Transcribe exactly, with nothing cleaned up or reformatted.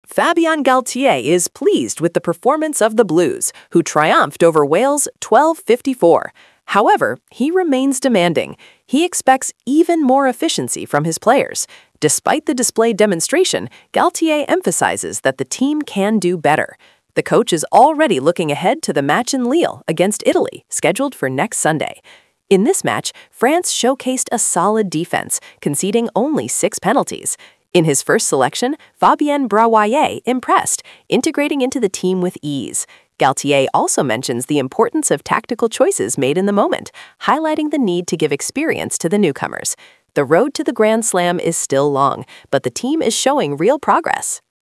Fabien Galtier is pleased with the performance of the Blues, who triumphed over Wales twelve fifty-four. However, he remains demanding. He expects even more efficiency from his players. Despite the displayed demonstration, Galtier emphasizes that the team can do better. The coach is already looking ahead to the match in Lille against Italy, scheduled for next Sunday. In this match, France showcased a solid defense, conceding only six penalties. In his first selection, Fabien Brawaye impressed, integrating into the team with ease. Galtier also mentions the importance of tactical choices made in the moment, highlighting the need to give experience to the newcomers. The road to the Grand Slam is still long, but the team is showing real progress.